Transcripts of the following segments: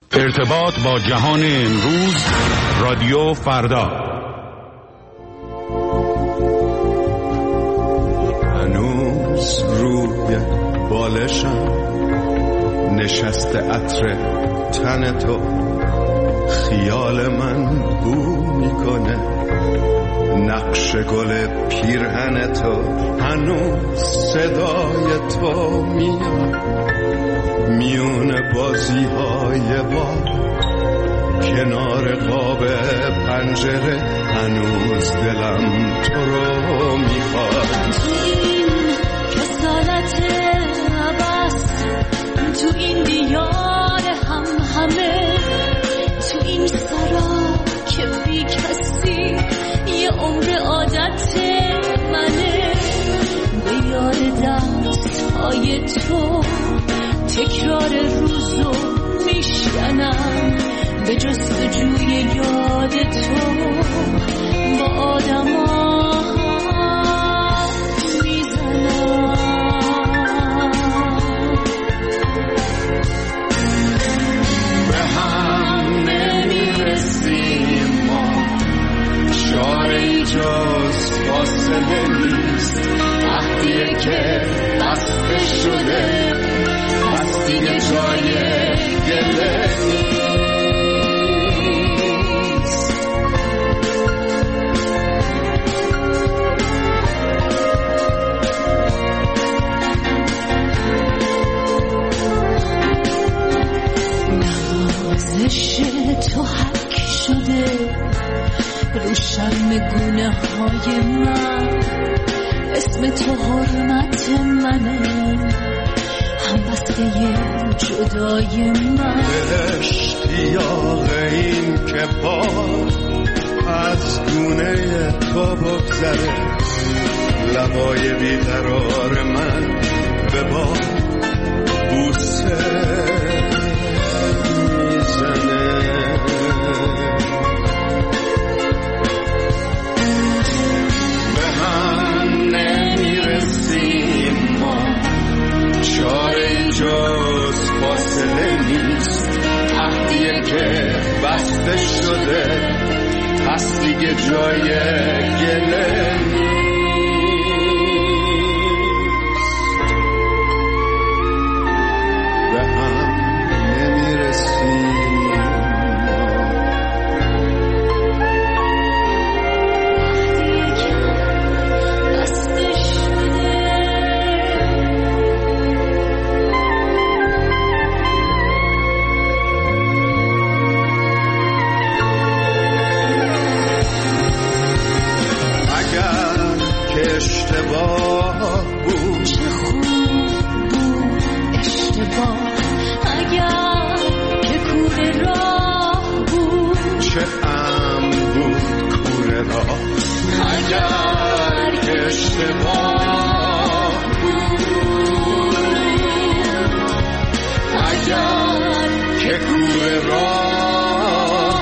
ارتباط با جهان امروز، رادیو فردا. هنوز روی بالشم نشسته عطر تن تو، خیال من بو میکنه نقش گل پیرهن تو. هنوز صدای تو میاد میون بازی های با کنار قاب پنجره. هنوز دلم تو رو میخواد. تو این کسالت عباس، تو این دیار هم همه، تو این سرا که بی کسی یه عمر عادت منه. به یاد دست های تو تکرار روزو میشکنم، به جستجوی یاد تو با آدم ها میزنم. به هم نمیرسیم ما، چاره‌ای جز فاصله نیست. وقتیه که بسته شده پس دیگه جای گله نیست. نوازش تو حک شده رو شرم گونه های من، اسم تو حرمت منه، هم بسته جدای من. اشتیاق این که باد از گونه تو بگذره، لبای بیقرار من به باد بوسه میزنه. به هم نمیرسیم ما، چاره جز فاصله نیست. عهدیه که بسته شده پس دیگه جای گله نیست. به هم نمیرسیم اشتباه بود. چه خوب بود اشتباه، اگر که کوره راه بود. چه ام بود کوره راه، اگر که اشتباه بود. اگر که کوره راه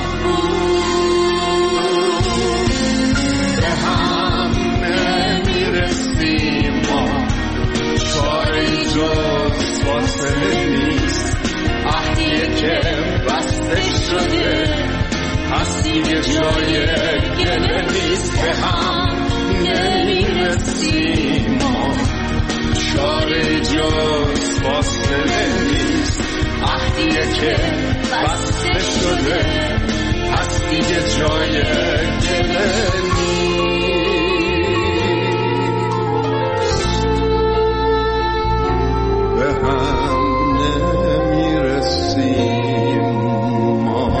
بود. به هم نمیرسیم ما، چاره‌ای جز فاصله نیست. عهدیه که بسته شده پس دیگه جای گله نیست. به هم نمیرسیم ما، چاره‌ای جز فاصله نیست. عهدیه که بسته شده پس دیگه جای گله نیست. به هم نمیرسیم ما.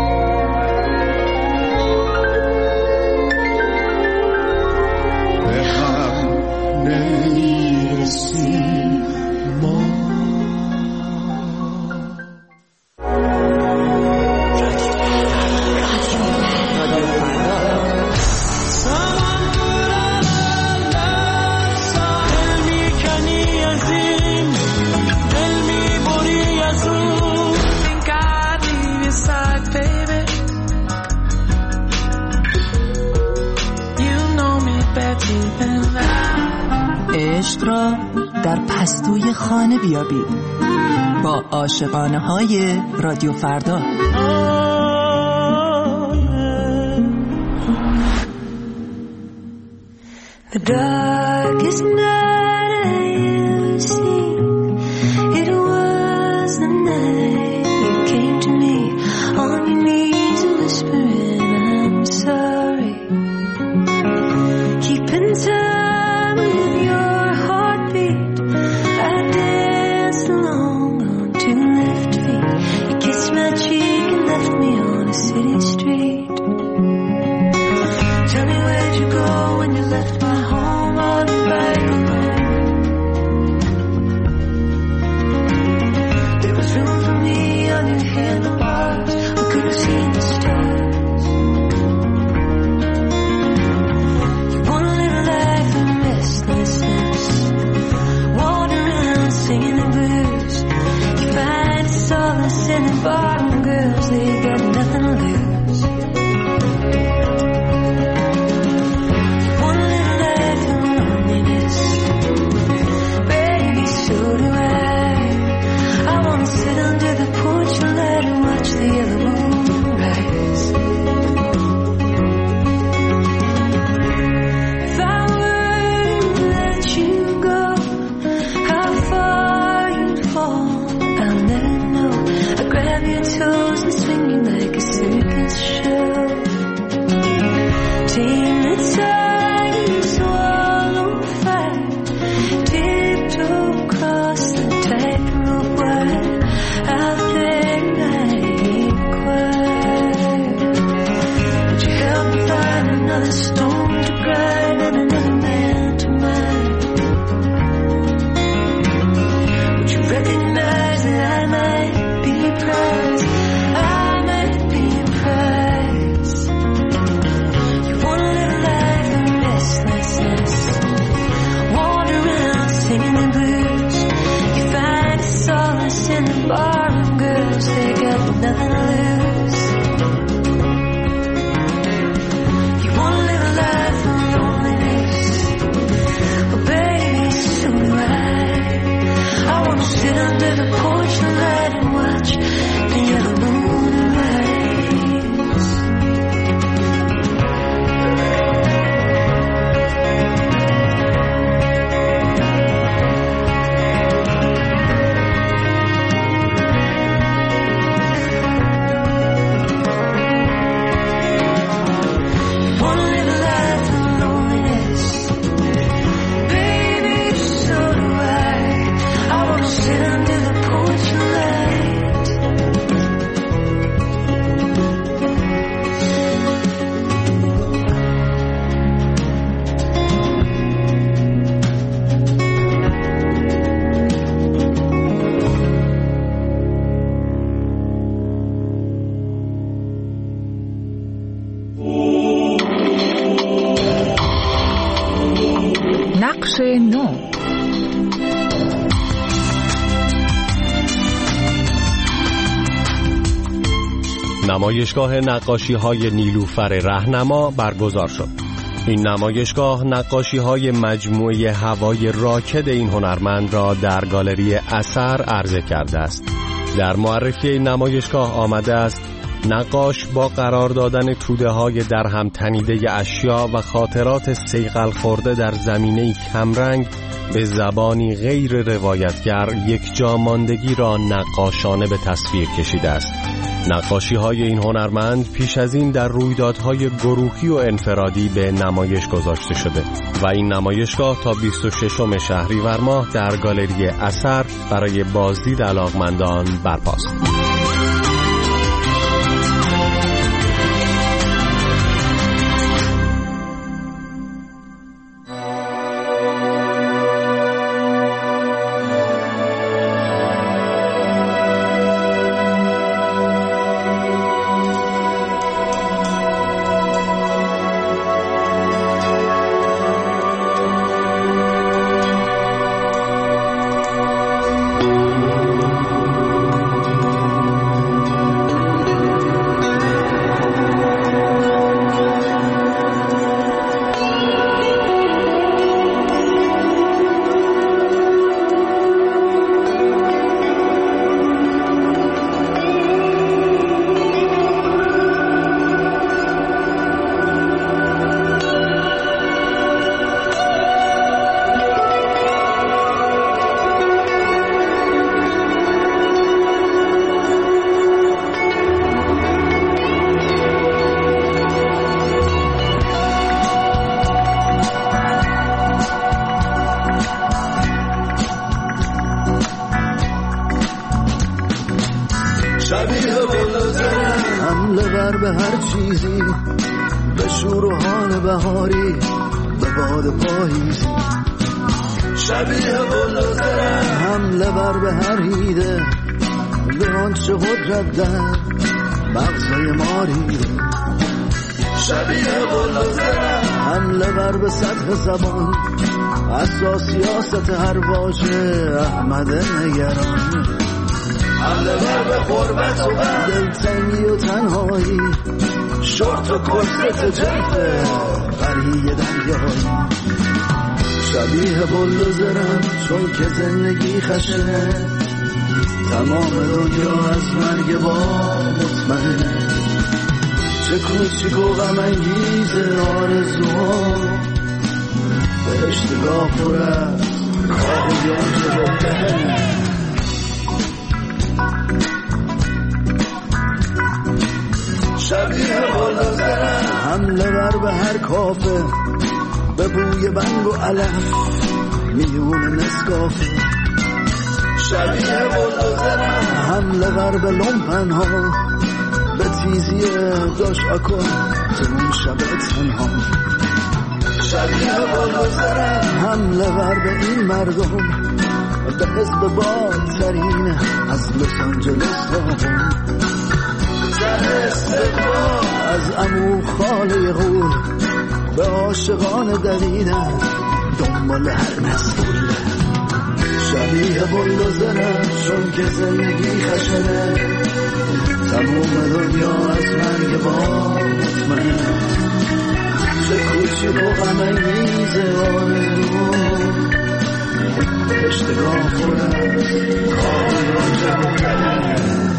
به عشق را در پستوی خانه بیابید با عاشقانه های رادیو فردا. The darkest night I ever seen, it was the night you came to me on your knees and whispering I'm sorry, keeping time with your heartbeat. I danced along on two left feet. You kissed my cheek and left me on a city street. Tell me where'd you go when you left my home on the bike alone? There was room for me on your handlebars. I could have seen the stars. You wanna live a life of restlessness, wander around singing the blues. You find solace in the bottom girls, they got nothing to lose. نقش نو. نمایشگاه نقاشی‌های نیلوفر رهنما برگزار شد. این نمایشگاه نقاشی‌های مجموعه هوای راکد این هنرمند را در گالری اثر عرضه کرده است. در معرفی این نمایشگاه آمده است نقاش با قرار دادن توده‌های در هم تنیده اشیا و خاطرات صیقل خورده در زمینه‌ای کمرنگ به زبانی غیر روایتگر یک جاماندگی را نقاشانه به تصویر کشیده است. نقاشی‌های این هنرمند پیش از این در رویدادهای گروهی و انفرادی به نمایش گذاشته شده و این نمایشگاه تا 26 شهریور ماه در گالری اثر برای بازدید علاقمندان برپاست. بر به هر چیزی، به شور و حال بهاری، به باد پاییزی. شبیه بلوزرم حمله بر به هر هیده، به آنچه قدرت در مغزای ما ریده. شبیه بلوزرم حمله بر به سطح زبان، اساس سیاست هر واژه احمد نگران. حمله بر به غربت و بر دلتنگی و تنهایی، شورت و کرست جلفه قریه دریایی. شبیه بلوزرم چون که زندگی خشنه، تمام دنیا از مرگ با مطمئنه. چه کوچیک و غم انگیز آرزوها، بهشتگاه پر از کاهی آنچه بهتره. شبیه بلوزرم حمله بر به هر کافه، به بوی بنگ و علف میون نسکافه. شبیه بلوزرم حمله بر به لومپنها، به تیزی داش آکن تو اون شب تنها. شبیه بلوزرم حمله بر به این مردم، به حزب بادترین از لس آنجلس داغم. از عمو خاله غول به عاشقان دویدن دنبال هر مسئول. شبیه بلوزرم چون که زندگی خشنه، تموم دنیا از مرگ با مطمئنه. چه کوچیک و غم انگیز آرزو، اشتگاه پر از کاری آنچه بهتره.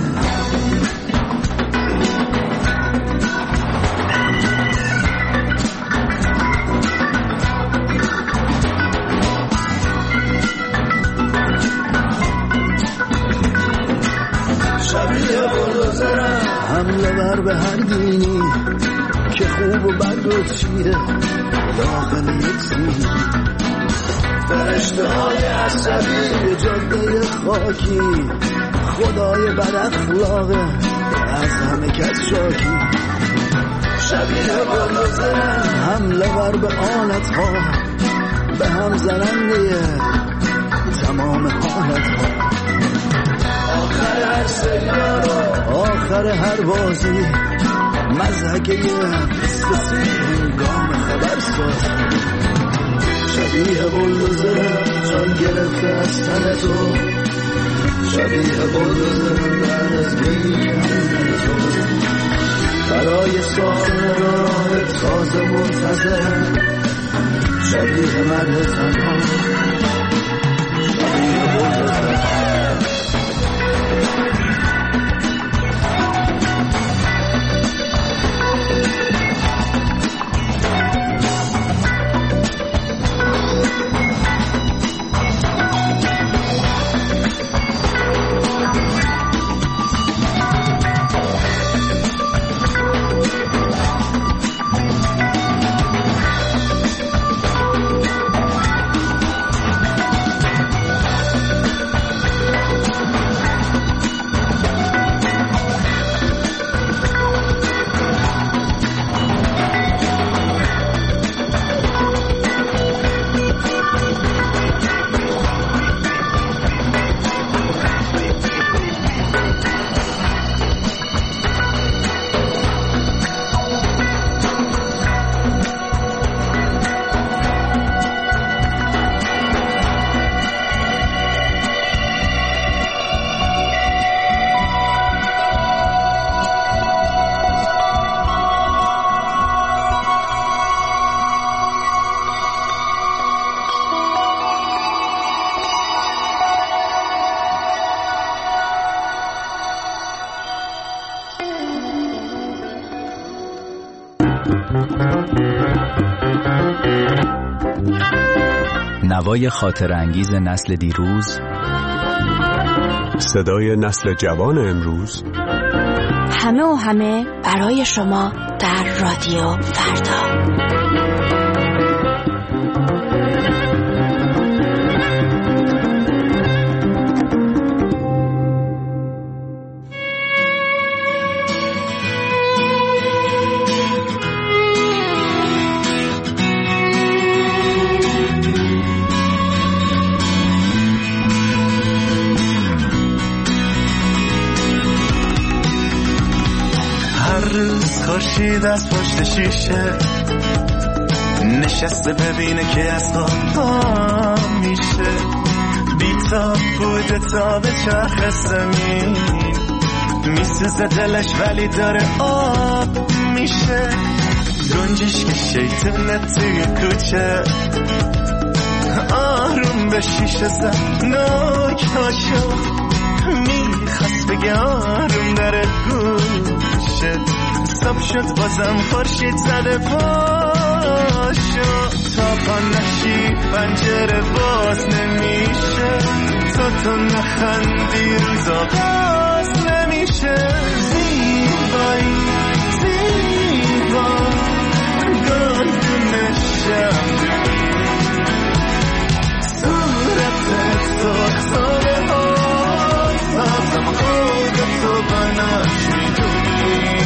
حمله بر به هر دینی که خوب و بد و چیه داخل یک سینی. فرشته های عصبی جاده خاکی، خدای بد اخلاقه از همه کس شاکی. شبیه بلوزرم حمله بر به آلت ها، به هم زننده تمام حالت ها. آخر هر سریال، آخر هر بازی، مزهکه بسپسی هنگام خبر ساز. شبیه بلوزرم جان گرفته از تن تو، شبیه بلوزرم بعد از بیکن تو. برای ساختن راه تازه منتظرم، شبیه مرد تنها، شبیه بلوزرم. نوای خاطر انگیز نسل دیروز، صدای نسل جوان امروز، همه و همه برای شما در رادیو فردا. روز خورشید از پشت شیشه نشسته ببینه که از خواب میشه، بی‌تاب بوده تا به چرخ زمین میسوزه دلش ولی داره آب میشه. گنجش که شیطونه توی کوچه آروم به شیشه زد ناکاشو میخواست بگه آروم داره گوشه. صبح شد بازم خورشید زده پاشو، تا پا نشی پنجره باز نمیشه، تو نخندی روزا باز نمیشه. زیبایی زیبا گلدون شب صورتت سرخ ها سازم خودتو بناش میدونی.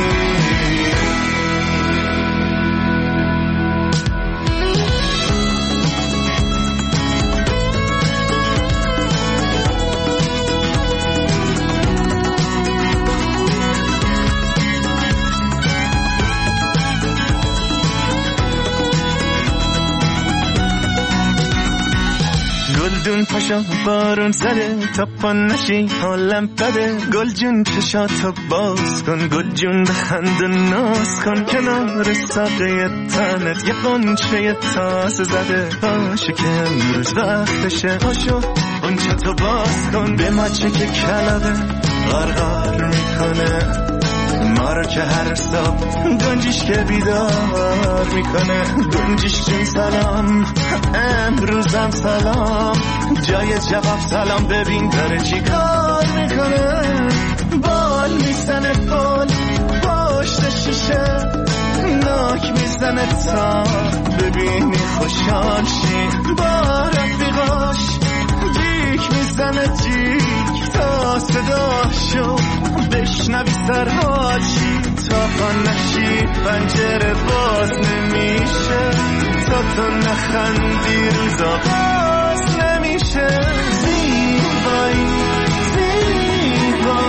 گلدون پاشو بارون زده تا پا نشی حالم بده، گل جون چشاتو باز کن، گل جون بخند و ناز کن، کنار ساقه تنت یه قنچه تازه زده، پاشو که امروز وقتشه، پاشو قنچتو باز کن، به مچه که کلابه غرغر میکنه ما رو که هر صبح گنجیش که بیدار میکنه. گنجیش جون سلام امروزم سلام، جای جواب سلام ببین داره چی کار میکنه. بال میزنه بال پشت شیشه ناک میزنه تا ببینی خوشحال شی، با رفیقاش جیک میزنه جیک تا صداشو بشنوی سرحال شی، تا پا نشی پنجره باز نمیشه، تا تو نخندی روزا باز نمیشه. زیبایی زیبا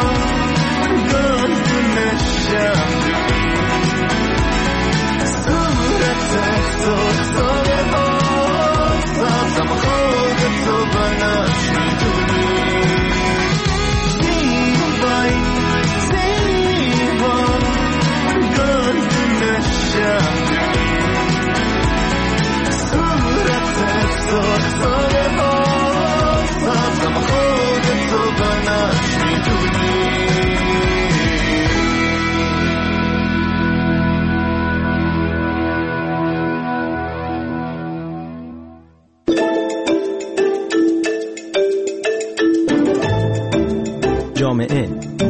گلدون شب صورتت سرخ ها سازم خودتو بناش میدونی. زیبایی زیبا گلدون شب صورتت سرخ ها سازم خودتو بناش میدونی. جامعه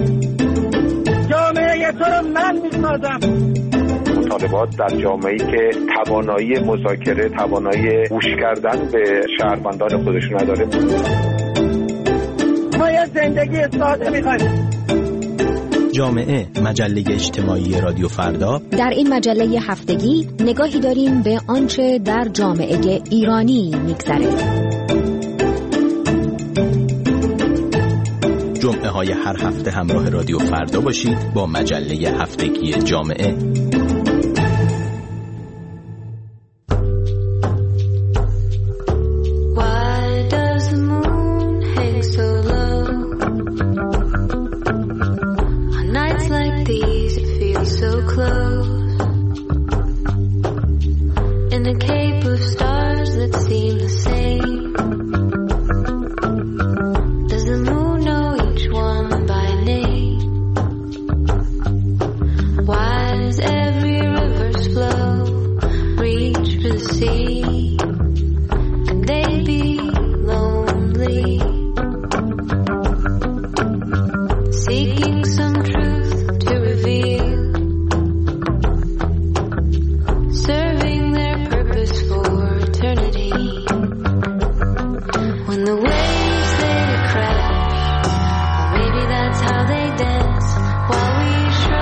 تو رو من میسازم. مطالبات در جامعه‌ای که توانایی مذاکره، توانایی گوش کردن به شهروندان خودشون نداره. ما یه زندگی ساده می‌خوایم. جامعه، مجله اجتماعی رادیو فردا. در این مجله هفتگی نگاهی داریم به آنچه در جامعه ایرانی می‌گذره. جمعه های هر هفته همراه رادیو فردا باشید با مجله هفتگی جامعه.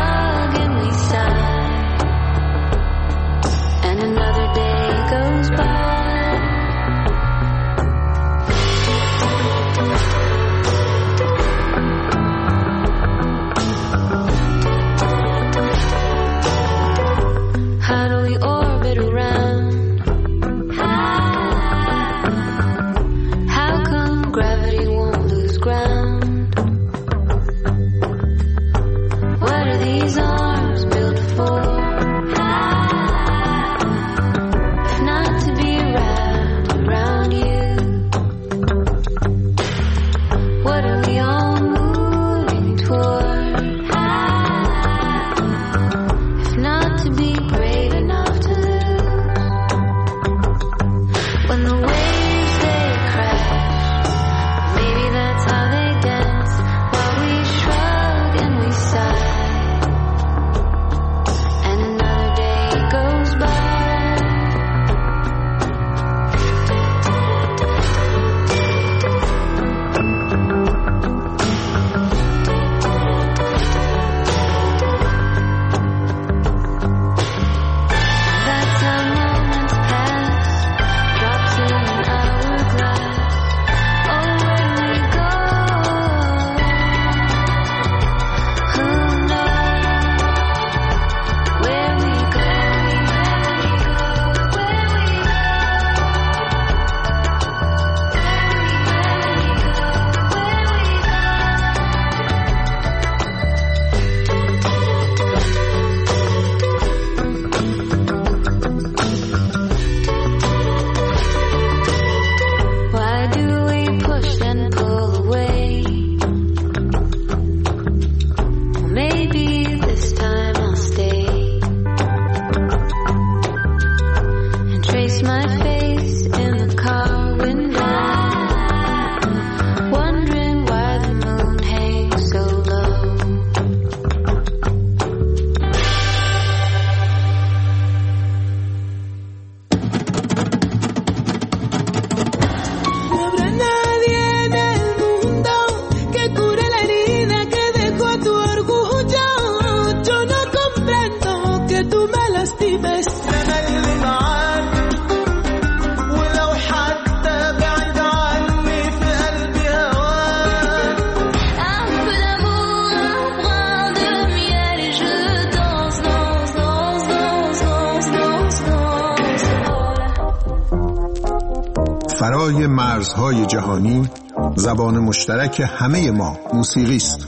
Goes by. قلبي بس أنا اللي معاك، ولو حتى بعد عني في قلبي هواك. Un peu d'amour, un brin de miel et je danse, danse, danse, danse, danse, danse, danse. فرای مرزهای جهانی، زبان مشترک همه ما موسیقی است.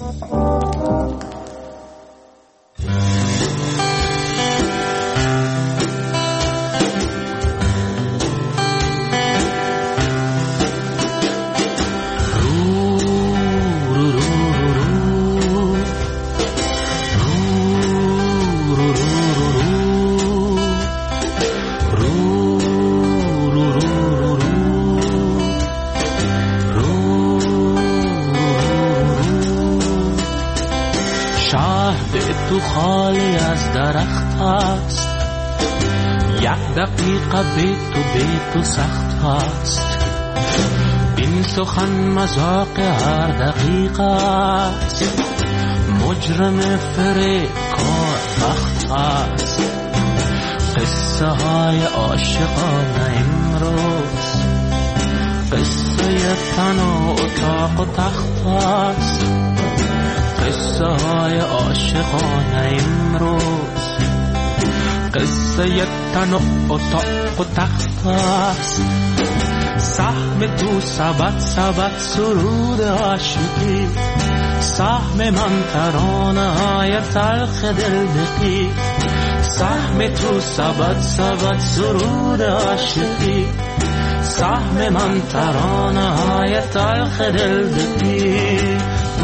تو خالی از درخت هست، یک دقیقه به تو سخت هست. این سخن مذاق هر دقیقه است، مجرم فریبکار بخت هست. قصه های عاشقانه امروز، قصه تن و اتاق و تخت هست. قصه های عاشقانه امروز، قصه تن و اتاق و تخت است. سهم تو سبد سبد سرود عاشقی، سهم من ترانه های تلخ دلبقی. سهم تو سبد سبد سرود عاشقی، سهم من ترانه های تلخ دلبقی.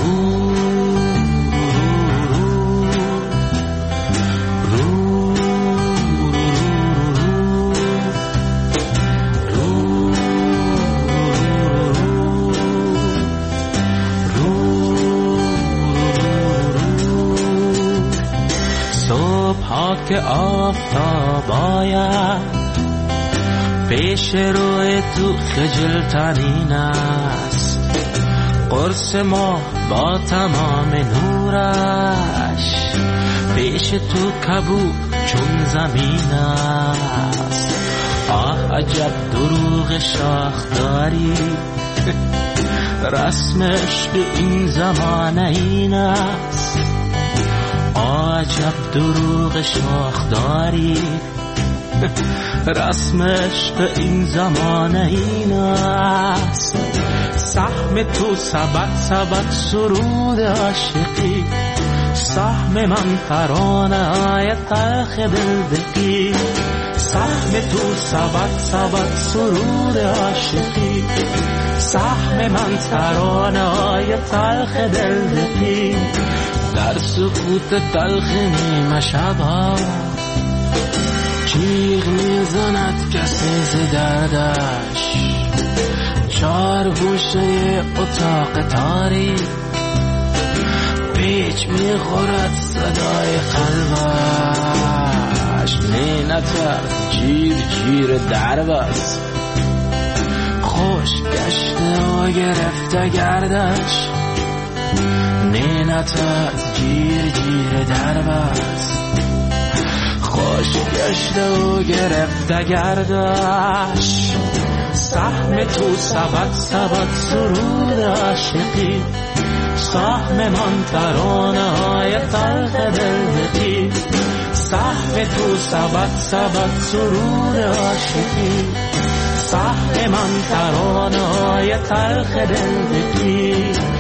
که آفتاب آید پیش روی تو خجلترین است. قرص ما با تمام نورش پیش تو کبود چون زمین است. آه عجب دروغ شاخداری، رسمش به این زمان این است. عجب دروغ شاخداری، رسمش به این زمانه این است. سهم تو سبد سبد سرود عاشقی، سهم من ترانه های تلخ دلبقی. سهم تو سبد سبد سرود عاشقی، سهم من ترانه های تلخ دلبقی. در سکوت تلخ نیمه شبها جیغ میزند کسی ز دردش. چار گوشه اتاق تاریک پیچ میخورد صدای قلبش. نه نترس جیر جیر درب است، خوش گشته و گرفته گردش. نه نترس جیر جیر درب است، خوش گشته و گرفته گردش. سهم تو سبد سبد سرود عاشقی، سهم من ترانه های تلخ دلبقی. سهم تو سبد سبد سرود عاشقی، سهم من ترانه های تلخ دلبقی.